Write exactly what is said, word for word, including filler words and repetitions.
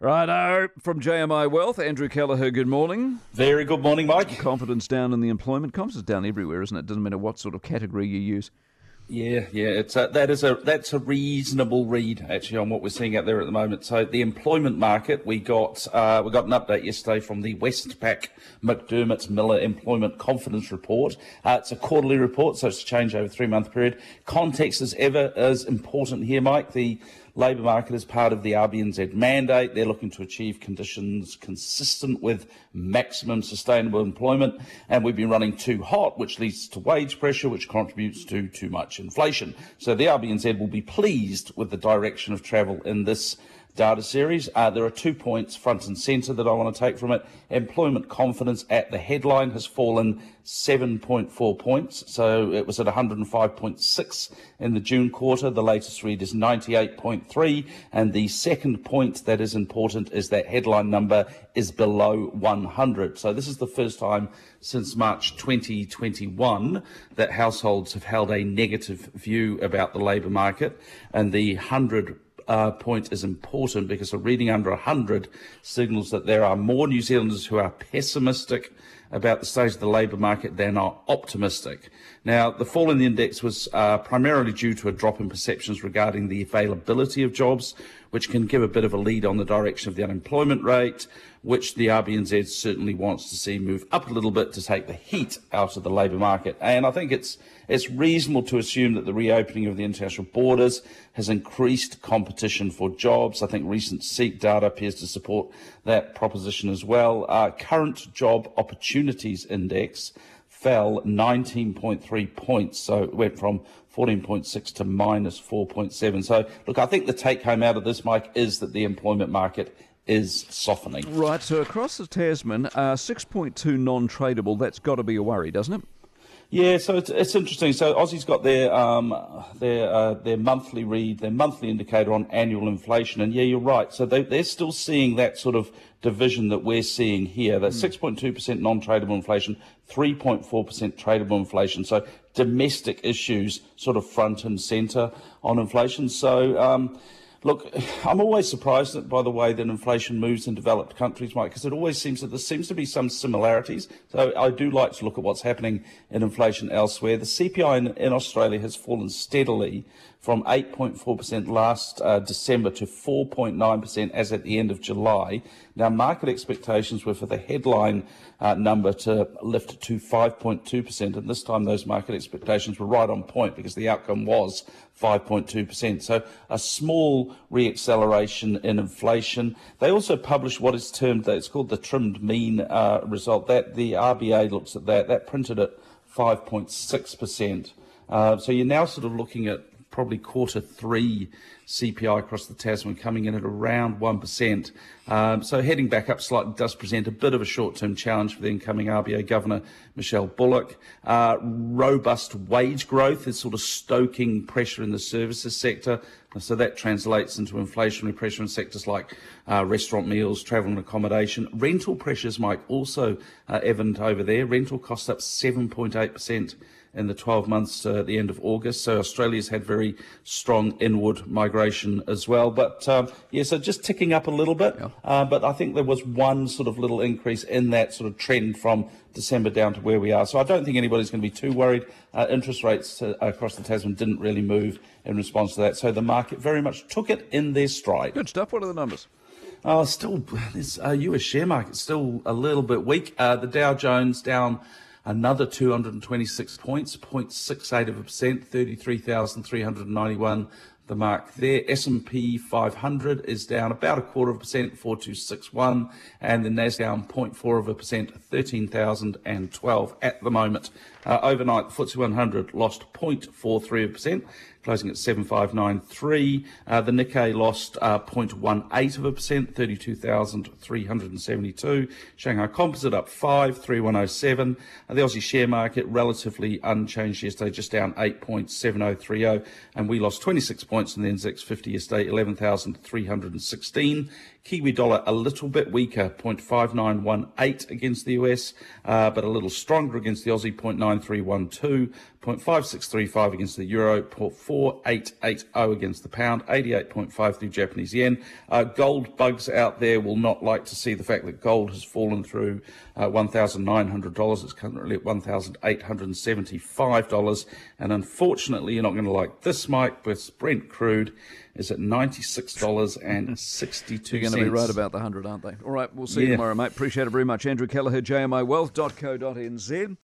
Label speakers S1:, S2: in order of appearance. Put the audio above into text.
S1: Righto, from J M I Wealth, Andrew Kelleher, good morning.
S2: Very good morning, Mike.
S1: Confidence down in the employment. Confidence down everywhere, isn't it? Doesn't matter what sort of category you use.
S2: Yeah, yeah, it's a, that is a that's a reasonable read actually on what we're seeing out there at the moment. So the employment market, we got uh, we got an update yesterday from the Westpac McDermott Miller Employment Confidence Report. Uh, it's a quarterly report, so it's a change over a three-month period. Context is ever is important here, Mike. The labour market is part of the R B N Z mandate. They're looking to achieve conditions consistent with maximum sustainable employment, and we've been running too hot, which leads to wage pressure, which contributes to too much inflation. So the R B N Z will be pleased with the direction of travel in this data series. Uh, there are two points front and centre that I want to take from it. Employment confidence at the headline has fallen seven point four points, so it was at one hundred five point six in the June quarter. The latest read is ninety-eight point three, and the second point that is important is that headline number is below one hundred. So this is the first time since March twenty twenty-one that households have held a negative view about the labour market, and the one hundred Uh, point is important because a reading under one hundred signals that there are more New Zealanders who are pessimistic about the state of the labour market than are optimistic. Now, the fall in the index was uh, primarily due to a drop in perceptions regarding the availability of jobs, which can give a bit of a lead on the direction of the unemployment rate, which the R B N Z certainly wants to see move up a little bit to take the heat out of the labour market. And I think it's it's reasonable to assume that the reopening of the international borders has increased competition for jobs. I think recent SEEK data appears to support that proposition as well. Uh, current job opportunities index fell nineteen point three points, so it went from fourteen point six to minus four point seven. So, look, I think the take-home out of this, Mike, is that the employment market is softening.
S1: Right, so across the Tasman, uh, six point two non-tradable, that's got to be a worry, doesn't it?
S2: Yeah, so it's, it's interesting. So Aussie's got their um, their uh, their monthly read, their monthly indicator on annual inflation, and yeah, you're right. So they, they're still seeing that sort of division that we're seeing here. That's six point two percent non-tradable inflation, three point four percent tradable inflation. So domestic issues sort of front and centre on inflation. So. Um, Look, I'm always surprised by the way that inflation moves in developed countries, Mike, because it always seems that there seems to be some similarities. So I do like to look at what's happening in inflation elsewhere. The C P I in, in Australia has fallen steadily from eight point four percent last uh, December to four point nine percent as at the end of July. Now, market expectations were for the headline uh, number to lift to five point two percent, and this time those market expectations were right on point because the outcome was five point two percent. So a small re-acceleration in inflation. They also published what is termed, it's called the trimmed mean uh, result. That the R B A looks at that. That printed at five point six percent. Uh, so you're now sort of looking at probably quarter three C P I across the Tasman coming in at around one percent. Um, so heading back up slightly does present a bit of a short-term challenge for the incoming R B A Governor, Michelle Bullock. Uh, robust wage growth is sort of stoking pressure in the services sector. So that translates into inflationary pressure in sectors like uh, restaurant meals, travel and accommodation. Rental pressures, Mike, also uh, evident over there. Rental costs up seven point eight percent in the twelve months uh, at the end of August. So Australia's had very strong inward migration as well. But um, yeah, so just ticking up a little bit. Yeah. Uh, but I think there was one sort of little increase in that sort of trend from December down to where we are. So I don't think anybody's going to be too worried. Uh, interest rates uh, across the Tasman didn't really move in response to that. So the market very much took it in their stride.
S1: Good stuff. What are the numbers?
S2: Oh, still, this uh, U S share market still a little bit weak. Uh, the Dow Jones down another two hundred twenty-six points, zero point six eight of a percent, thirty-three thousand three hundred ninety-one. The mark there. S and P five hundred is down about a quarter of a percent, four two six one, and the Nasdaq down zero point four of a percent, thirteen thousand twelve at the moment. Uh, overnight, the F T S E one hundred lost zero point four three of a percent, closing at seven five nine three. Uh, the Nikkei lost uh, zero point one eight of a percent, thirty-two thousand three hundred seventy-two. Shanghai Composite up five, three one oh seven. Uh, the Aussie share market relatively unchanged yesterday, just down eight point seven oh three oh, and we lost twenty-six points in the N Z X fifty yesterday, eleven thousand three hundred sixteen. Kiwi dollar a little bit weaker, zero point five nine one eight against the U S, uh, but a little stronger against the Aussie, zero point nine three one two. point five six three five against the euro, four eight eight zero against the pound, eighty-eight point five three Japanese yen. Uh, gold bugs out there will not like to see the fact that gold has fallen through uh, one thousand nine hundred dollars. It's currently at one thousand eight hundred seventy-five dollars. And unfortunately, you're not going to like this, Mike, but Brent crude is at ninety-six dollars and sixty-two cents.
S1: You're going to be right about the one hundred, aren't they? All right, we'll see you
S2: Yeah.
S1: tomorrow, mate. Appreciate it very much. Andrew Kelleher, J M I Wealth dot co dot n z.